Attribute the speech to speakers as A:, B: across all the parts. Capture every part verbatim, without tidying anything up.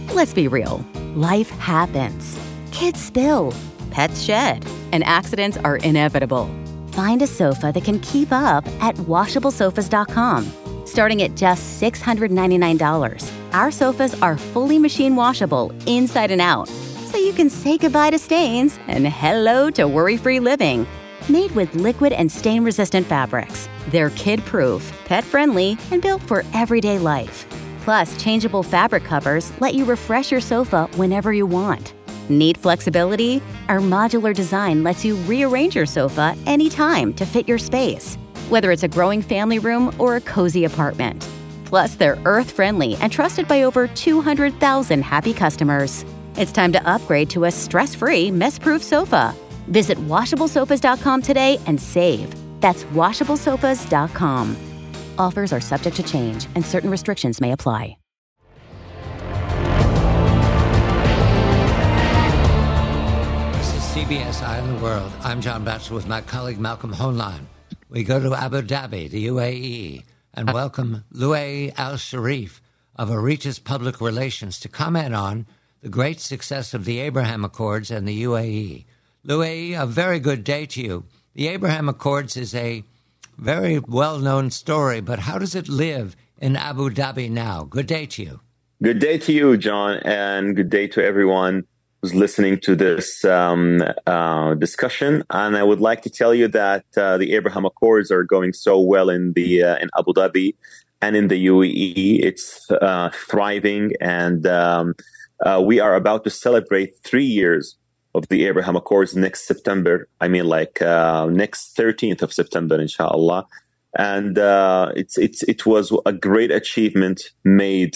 A: Let's be real. Life happens. Kids spill. Pets shed. And accidents are inevitable. Find a sofa that can keep up at washable sofas dot com. Starting at just six hundred ninety-nine dollars, our sofas are fully machine washable inside and out, so you can say goodbye to stains and hello to worry-free living. Made with liquid and stain-resistant fabrics, they're kid-proof, pet-friendly, and built for everyday life. Plus, changeable fabric covers let you refresh your sofa whenever you want. Need flexibility? Our modular design lets you rearrange your sofa anytime to fit your space, whether it's a growing family room or a cozy apartment. Plus, they're earth-friendly and trusted by over two hundred thousand happy customers. It's time to upgrade to a stress-free, mess-proof sofa. Visit washable sofas dot com today and save. That's washable sofas dot com. Offers are subject to change, and certain restrictions may apply.
B: This is C B S Eye on the World. I'm John Batchelor with my colleague Malcolm Hoenlein. We go to Abu Dhabi, the U A E, and welcome Louay Al-Sharif of Aretas Public Relations to comment on the great success of the Abraham Accords and the U A E. Louay, a very good day to you. The Abraham Accords is a very well-known story, but how does it live in Abu Dhabi now? Good day to you.
C: Good day to you, John, and good day to everyone who's listening to this um, uh, discussion. And I would like to tell you that uh, the Abraham Accords are going so well in the uh, in Abu Dhabi and in the U A E. It's uh, thriving, and um, uh, we are about to celebrate three years of the Abraham Accords next September. I mean, like uh, next thirteenth of September, inshallah. And uh, it's it's it was a great achievement made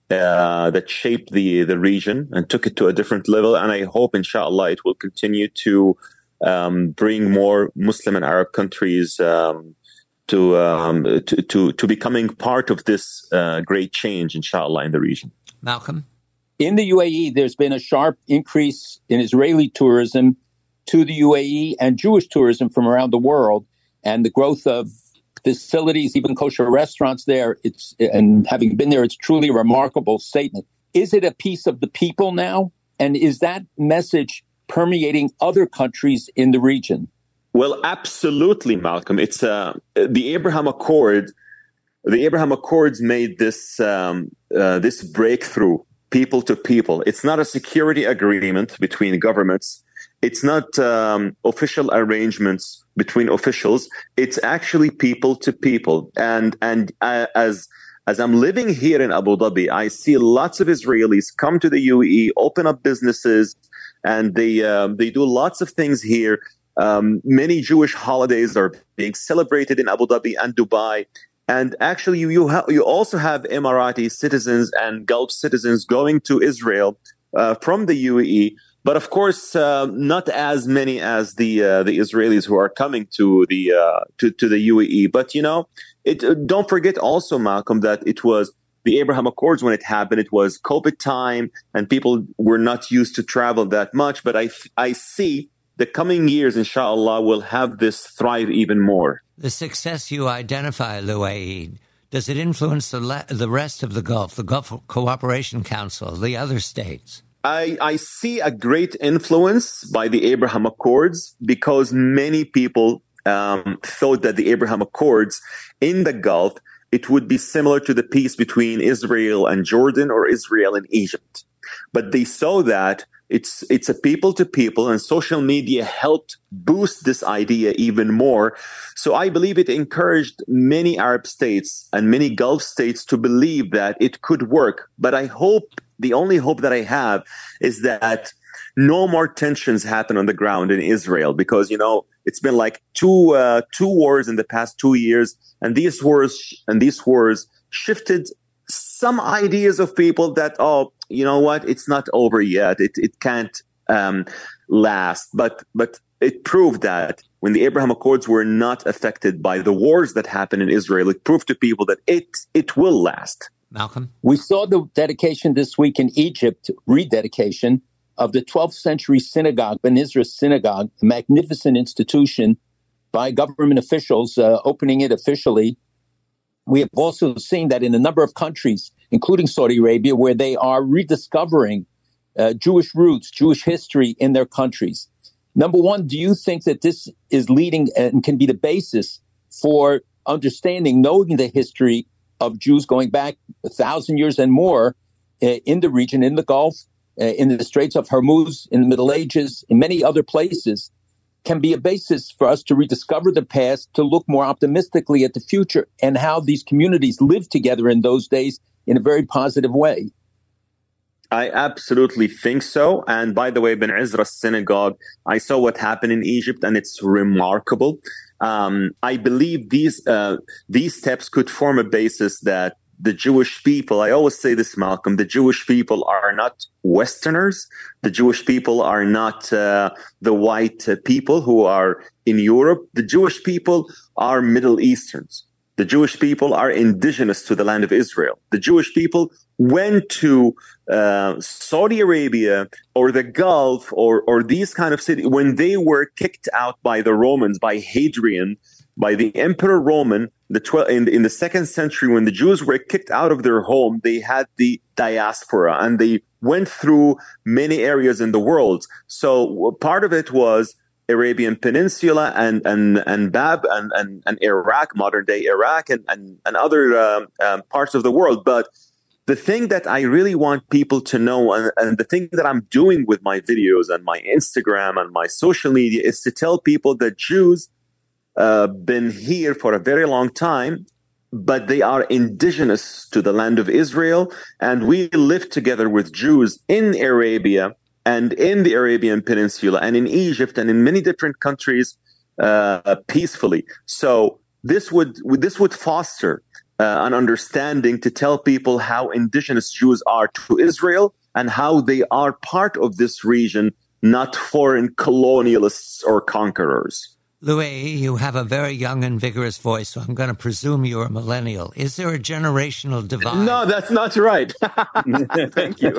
C: uh, that shaped the the region and took it to a different level. And I hope, inshallah, it will continue to um, bring more Muslim and Arab countries um, to, um, to to to becoming part of this uh, great change, inshallah, in the region.
B: Malcolm?
D: In the U A E, there's been a sharp increase in Israeli tourism to the U A E and Jewish tourism from around the world, and the growth of facilities, even kosher restaurants there. It's and having been there, it's truly a remarkable statement. Is it a piece of the people now? And is that message permeating other countries in the region?
C: Well, absolutely, Malcolm. It's uh, the Abraham Accord. The Abraham Accords made this um, uh, this breakthrough. People to people. It's not a security agreement between governments. It's not um, official arrangements between officials. It's actually people to people. And and uh, as as I'm living here in Abu Dhabi, I see lots of Israelis come to the U A E, open up businesses, and they um, they do lots of things here. Um, many Jewish holidays are being celebrated in Abu Dhabi and Dubai. And actually, you you, ha- you also have Emirati citizens and Gulf citizens going to Israel uh, from the U A E, but of course, uh, not as many as the uh, the Israelis who are coming to the uh, to to the U A E. But you know, it uh, don't forget also, Malcolm, that it was the Abraham Accords when it happened. It was COVID time, and people were not used to travel that much. But I I see the coming years, inshallah, will have this thrive even more.
B: The success you identify, Louay, does it influence the le- the rest of the Gulf, the Gulf Cooperation Council, the other states?
C: I, I see a great influence by the Abraham Accords because many people um, thought that the Abraham Accords in the Gulf, it would be similar to the peace between Israel and Jordan or Israel and Egypt. But they saw that It's it's a people to people, and social media helped boost this idea even more. So I believe it encouraged many Arab states and many Gulf states to believe that it could work. But I hope, the only hope that I have is that no more tensions happen on the ground in Israel, because, you know, it's been like two uh, two wars in the past two years, and these wars and these wars shifted some ideas of people that, oh, you know what, it's not over yet. It it can't um, last. But but it proved that when the Abraham Accords were not affected by the wars that happened in Israel, it proved to people that it it will last.
B: Malcolm?
D: We saw the dedication this week in Egypt, rededication of the twelfth century synagogue, Ben Ezra Synagogue, a magnificent institution by government officials uh, opening it officially. We have also seen that in a number of countries, including Saudi Arabia, where they are rediscovering uh, Jewish roots, Jewish history in their countries. Number one, do you think that this is leading and can be the basis for understanding, knowing the history of Jews going back a thousand years and more uh, in the region, in the Gulf, uh, in the Straits of Hormuz, in the Middle Ages, in many other places, can be a basis for us to rediscover the past, to look more optimistically at the future and how these communities lived together in those days in a very positive way?
C: I absolutely think so. And by the way, Ben Ezra's synagogue, I saw what happened in Egypt, and it's remarkable. Um, I believe these uh, these steps could form a basis that the Jewish people, I always say this, Malcolm, the Jewish people are not Westerners. The Jewish people are not uh, the white uh, people who are in Europe. The Jewish people are Middle Easterns. The Jewish people are indigenous to the land of Israel. The Jewish people went to uh, Saudi Arabia or the Gulf or or these kind of cities when they were kicked out by the Romans, by Hadrian, by the Emperor Roman. The twelve in, in the second century, when the Jews were kicked out of their home, they had the diaspora, and they went through many areas in the world. So part of it was Arabian Peninsula and and and Bab and and, and Iraq, modern day Iraq, and and, and other um, um, parts of the world. But the thing that I really want people to know, and, and the thing that I'm doing with my videos and my Instagram and my social media, is to tell people that Jews uh, been here for a very long time, but they are indigenous to the land of Israel, and we live together with Jews in Arabia and in the Arabian Peninsula and in Egypt and in many different countries uh, peacefully. So this would this would foster uh, an understanding to tell people how indigenous Jews are to Israel and how they are part of this region, not foreign colonialists or conquerors.
B: Louis, you have a very young and vigorous voice, so I'm going to presume you're a millennial. Is there a generational divide?
C: No, that's not right. Thank you.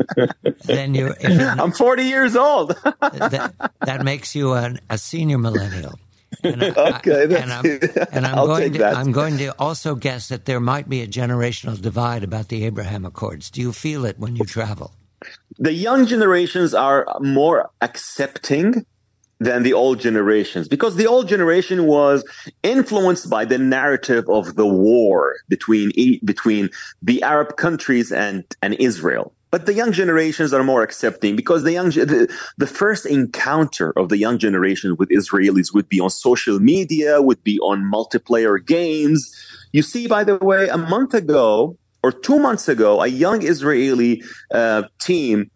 B: Then you're, you're
C: I'm forty years old.
B: that, that makes you an, a senior millennial. And I,
C: okay,
B: I,
C: that's,
B: and I'm, and I'm
C: I'll
B: going
C: take
B: to,
C: that.
B: I'm going to also guess that there might be a generational divide about the Abraham Accords. Do you feel it when you travel?
C: The young generations are more accepting than the old generations, because the old generation was influenced by the narrative of the war between between the Arab countries and, and Israel. But the young generations are more accepting, because the young the, the first encounter of the young generation with Israelis would be on social media, would be on multiplayer games. You see, by the way, a month ago or two months ago, a young Israeli uh, team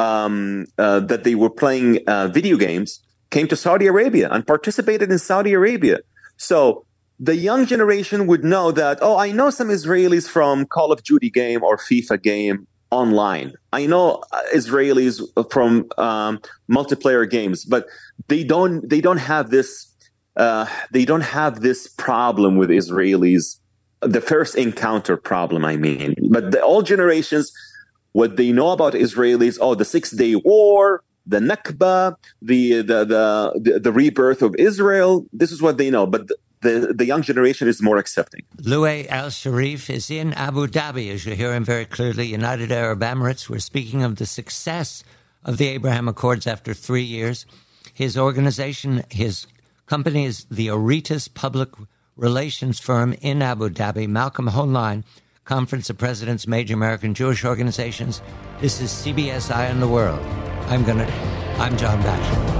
C: um, uh, that they were playing uh, video games came to Saudi Arabia and participated in Saudi Arabia. So the young generation would know that, oh, I know some Israelis from Call of Duty game or FIFA game online. I know Israelis from um, multiplayer games, but they don't they don't have this uh, they don't have this problem with Israelis. The first encounter problem, I mean. But the old generations, what they know about Israelis, oh, the Six-Day War, the Nakba, the, the the the the rebirth of Israel. This is what they know, but the the, the young generation is more accepting.
B: Louis Al-Sharif is in Abu Dhabi, as you hear him very clearly, United Arab Emirates. We're speaking of the success of the Abraham Accords after three years. His organization, his company is the Auritas Public Relations Firm in Abu Dhabi. Malcolm Hoenlein, Conference of Presidents, Major American Jewish Organizations. This is C B S Eye on the World. I'm gonna. I'm John Batchelor.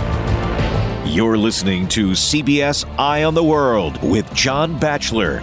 E: You're listening to C B S Eye on the World with John Batchelor.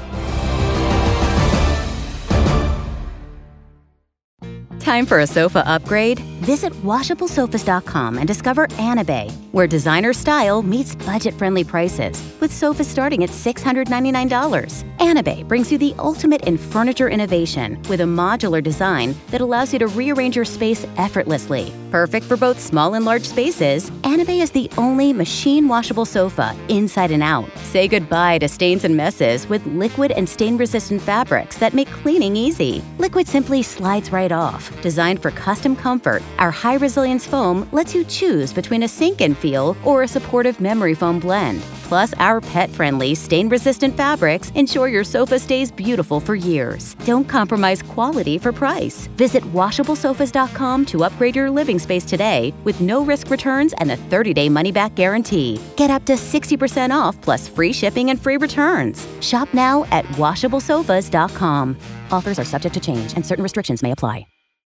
A: Time for a sofa upgrade? Visit washable sofas dot com and discover Anabay, where designer style meets budget-friendly prices, with sofas starting at six hundred ninety-nine dollars. Anabay brings you the ultimate in furniture innovation with a modular design that allows you to rearrange your space effortlessly. Perfect for both small and large spaces, Anabay is the only machine-washable sofa inside and out. Say goodbye to stains and messes with liquid and stain-resistant fabrics that make cleaning easy. Liquid simply slides right off, designed for custom comfort Our high-resilience foam lets you choose between a sink-in feel or a supportive memory foam blend. Plus, our pet-friendly, stain-resistant fabrics ensure your sofa stays beautiful for years. Don't compromise quality for price. Visit washable sofas dot com to upgrade your living space today with no-risk returns and a thirty-day money-back guarantee. Get up to sixty percent off plus free shipping and free returns. Shop now at washable sofas dot com. Offers are subject to change and certain restrictions may apply.